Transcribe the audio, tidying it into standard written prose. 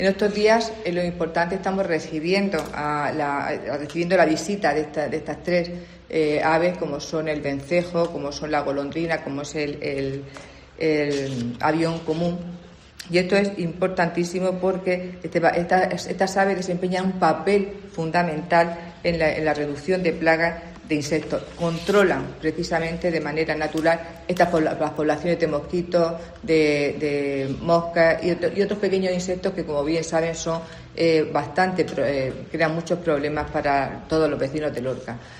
En estos días, lo importante, estamos recibiendo la visita de estas tres aves, como son el vencejo, como son la golondrina, como es el avión común. Y esto es importantísimo porque estas aves desempeñan un papel fundamental en la reducción de plagas de insectos. Controlan precisamente de manera natural las poblaciones de mosquitos, de moscas y otros pequeños insectos que, como bien saben, son crean muchos problemas para todos los vecinos de Lorca.